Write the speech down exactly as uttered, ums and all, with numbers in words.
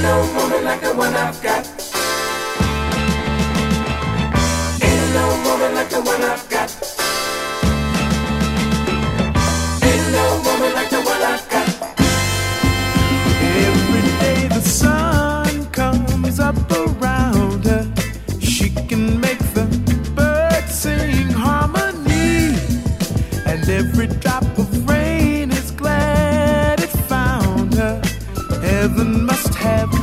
no woman like the one I've got. Ain't no woman like the one I've got. Ain't no woman like the one I've got. Every day the sun comes up around her. She can make the birds sing harmony, and every drop of rain is glad it found her. Heaven must have